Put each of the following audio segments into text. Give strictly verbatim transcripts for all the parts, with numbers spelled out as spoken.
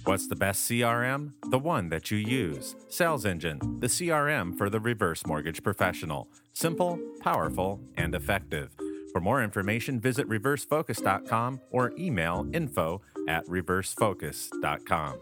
What's the best C R M? The one that you use. Sales Engine, the C R M for the reverse mortgage professional. Simple, powerful, and effective. For more information, visit reverse focus dot com or email info at reverse focus dot com.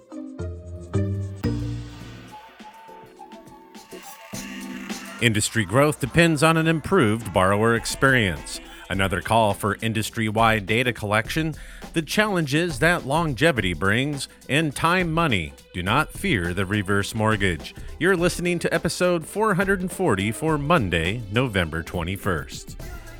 Industry growth depends on an improved borrower experience. Another call for industry-wide data collection, the challenges that longevity brings, and time money. Do not fear the reverse mortgage. You're listening to episode four hundred forty for Monday, November twenty-first.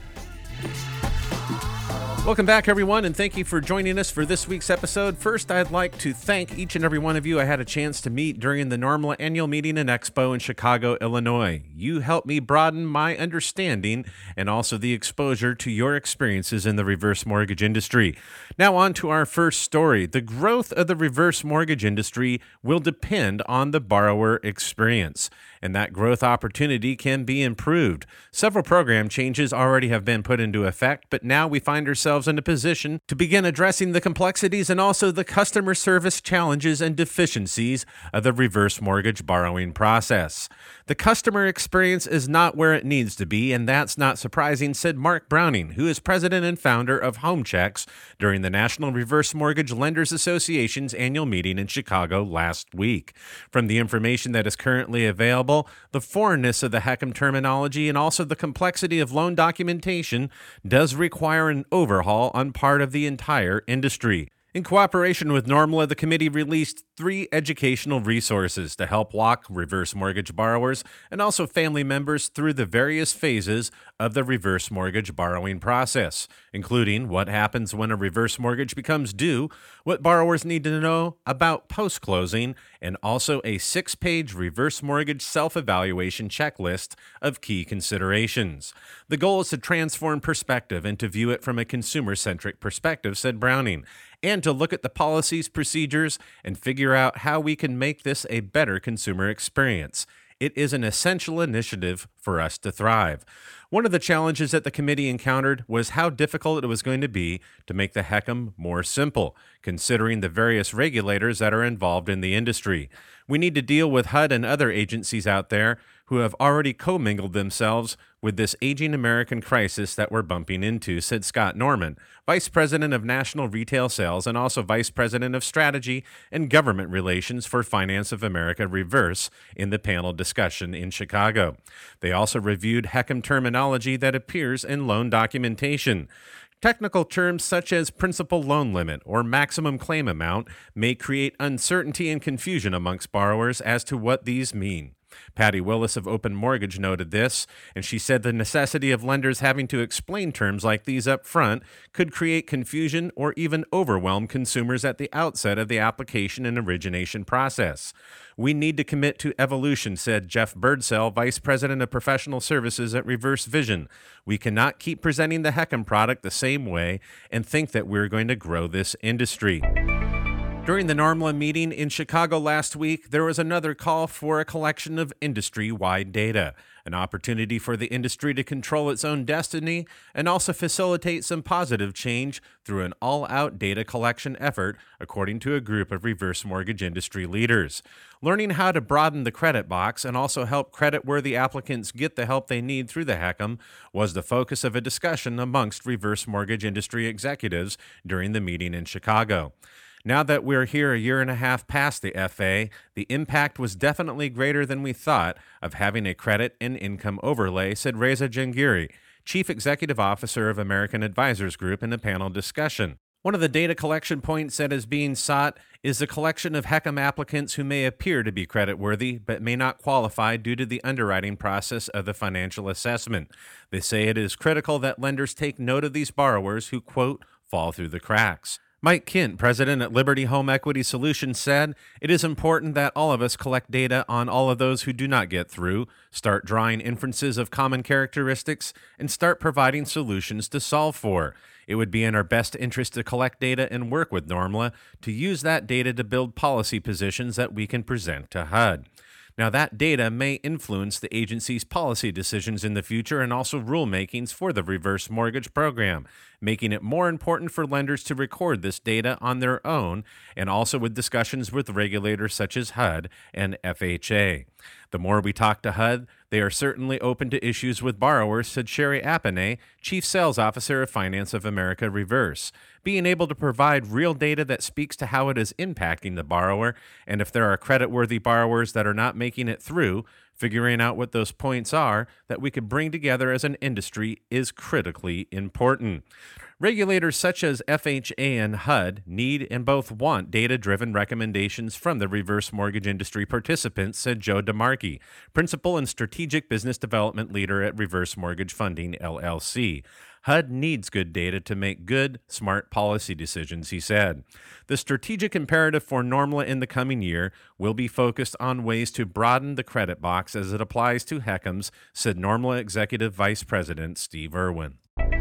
Welcome back, everyone, and thank you for joining us for this week's episode. First, I'd like to thank each and every one of you I had a chance to meet during the NORMLA Annual Meeting and Expo in Chicago, Illinois. You helped me broaden my understanding and also the exposure to your experiences in the reverse mortgage industry. Now on to our first story. The growth of the reverse mortgage industry will depend on the borrower experience, and that growth opportunity can be improved. Several program changes already have been put into effect, but now we find ourselves in a position to begin addressing the complexities and also the customer service challenges and deficiencies of the reverse mortgage borrowing process. The customer experience is not where it needs to be, and that's not surprising, said Mark Browning, who is president and founder of HomeChecks during the National Reverse Mortgage Lenders Association's annual meeting in Chicago last week. From the information that is currently available, the foreignness of the HECM terminology and also the complexity of loan documentation does require an overhaul on part of the entire industry. In cooperation with NORMLA, the committee released three educational resources to help walk reverse mortgage borrowers and also family members through the various phases of the reverse mortgage borrowing process, including what happens when a reverse mortgage becomes due, what borrowers need to know about post-closing, and also a six-page reverse mortgage self-evaluation checklist of key considerations. The goal is to transform perspective and to view it from a consumer-centric perspective, said Browning, and to look at the policies, procedures, and figure out how we can make this a better consumer experience. It is an essential initiative for us to thrive. One of the challenges that the committee encountered was how difficult it was going to be to make the HECM more simple, considering the various regulators that are involved in the industry. We need to deal with H U D and other agencies out there who have already commingled themselves with this aging American crisis that we're bumping into, said Scott Norman, Vice President of National Retail Sales and also Vice President of Strategy and Government Relations for Finance of America Reverse in the panel discussion in Chicago. They also reviewed HECM terminology that appears in loan documentation. Technical terms such as principal loan limit or maximum claim amount may create uncertainty and confusion amongst borrowers as to what these mean. Patty Willis of Open Mortgage noted this, and she said the necessity of lenders having to explain terms like these up front could create confusion or even overwhelm consumers at the outset of the application and origination process. We need to commit to evolution, said Jeff Birdsell, Vice President of Professional Services at Reverse Vision. We cannot keep presenting the HECM product the same way and think that we're going to grow this industry. During the NORMLA meeting in Chicago last week, there was another call for a collection of industry-wide data, an opportunity for the industry to control its own destiny and also facilitate some positive change through an all-out data collection effort, according to a group of reverse mortgage industry leaders. Learning how to broaden the credit box and also help credit-worthy applicants get the help they need through the HECM was the focus of a discussion amongst reverse mortgage industry executives during the meeting in Chicago. Now that we're here a year and a half past the F A, the impact was definitely greater than we thought of having a credit and income overlay, said Reza Jangiri, Chief Executive Officer of American Advisors Group, in a panel discussion. One of the data collection points that is being sought is the collection of HECM applicants who may appear to be creditworthy but may not qualify due to the underwriting process of the financial assessment. They say it is critical that lenders take note of these borrowers who, quote, fall through the cracks. Mike Kint, president at Liberty Home Equity Solutions, said, "It is important that all of us collect data on all of those who do not get through, start drawing inferences of common characteristics, and start providing solutions to solve for. It would be in our best interest to collect data and work with NORMLA to use that data to build policy positions that we can present to H U D." Now, that data may influence the agency's policy decisions in the future and also rulemakings for the reverse mortgage program, making it more important for lenders to record this data on their own, and also with discussions with regulators such as H U D and F H A. The more we talk to H U D, they are certainly open to issues with borrowers, said Sherry Appanay, Chief Sales Officer of Finance of America Reverse. Being able to provide real data that speaks to how it is impacting the borrower, and if there are creditworthy borrowers that are not making it through, figuring out what those points are that we could bring together as an industry is critically important. Regulators such as F H A and H U D need and both want data-driven recommendations from the reverse mortgage industry participants, said Joe DeMarchi, Principal and Strategic Business Development Leader at Reverse Mortgage Funding, L L C. H U D needs good data to make good, smart policy decisions, he said. The strategic imperative for NORMLA in the coming year will be focused on ways to broaden the credit box as it applies to H E C Ms, said NORMLA Executive Vice President Steve Irwin.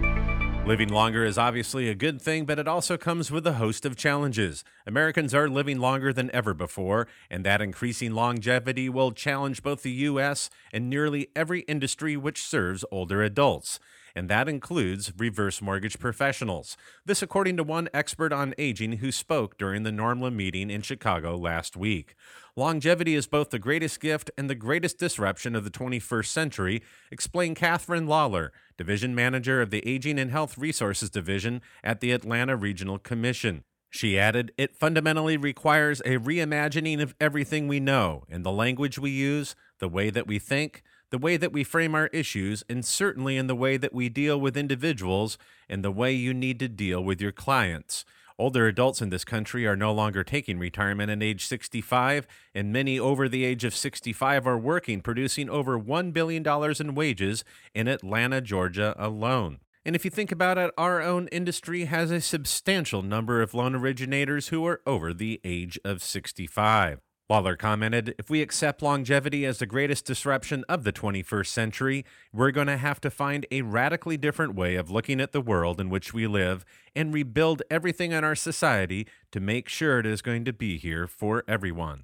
Living longer is obviously a good thing, but it also comes with a host of challenges. Americans are living longer than ever before, and that increasing longevity will challenge both the U S and nearly every industry which serves older adults. And that includes reverse mortgage professionals. This according to one expert on aging who spoke during the NORMLA meeting in Chicago last week. Longevity is both the greatest gift and the greatest disruption of the twenty-first century, explained Catherine Lawler, Division Manager of the Aging and Health Resources Division at the Atlanta Regional Commission. She added, it fundamentally requires a reimagining of everything we know, in the language we use, the way that we think, the way that we frame our issues, and certainly in the way that we deal with individuals and the way you need to deal with your clients. Older adults in this country are no longer taking retirement at age sixty-five, and many over the age of sixty-five are working, producing over one billion dollars in wages in Atlanta, Georgia alone. And if you think about it, our own industry has a substantial number of loan originators who are over the age of sixty-five. Lawler commented, if we accept longevity as the greatest disruption of the twenty-first century, we're going to have to find a radically different way of looking at the world in which we live and rebuild everything in our society to make sure it is going to be here for everyone.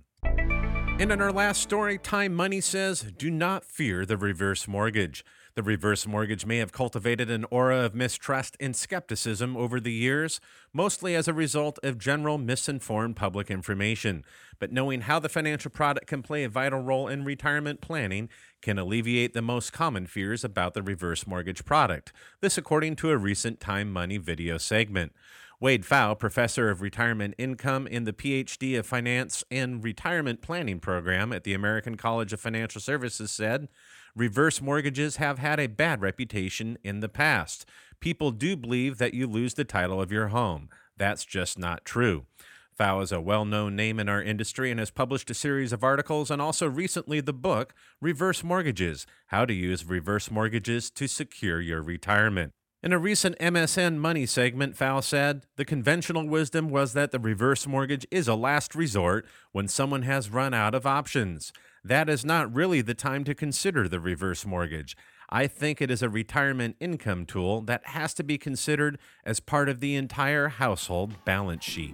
And in our last story, Time Money says, do not fear the reverse mortgage. The reverse mortgage may have cultivated an aura of mistrust and skepticism over the years, mostly as a result of general misinformed public information. But knowing how the financial product can play a vital role in retirement planning can alleviate the most common fears about the reverse mortgage product. This according to a recent Time Money video segment. Wade Pfau, professor of retirement income in the P H D of Finance and Retirement Planning program at the American College of Financial Services, said, reverse mortgages have had a bad reputation in the past. People do believe that you lose the title of your home. That's just not true. Pfau is a well-known name in our industry and has published a series of articles and also recently the book, Reverse Mortgages, How to Use Reverse Mortgages to Secure Your Retirement. In a recent M S N Money segment, Pfau said, the conventional wisdom was that the reverse mortgage is a last resort when someone has run out of options. That is not really the time to consider the reverse mortgage. I think it is a retirement income tool that has to be considered as part of the entire household balance sheet.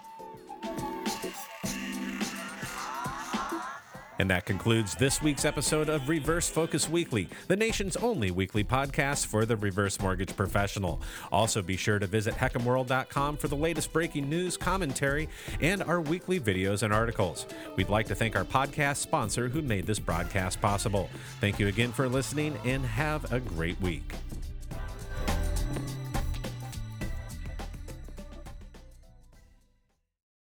And that concludes this week's episode of Reverse Focus Weekly, the nation's only weekly podcast for the reverse mortgage professional. Also, be sure to visit Heckam World dot com for the latest breaking news, commentary, and our weekly videos and articles. We'd like to thank our podcast sponsor who made this broadcast possible. Thank you again for listening, and have a great week.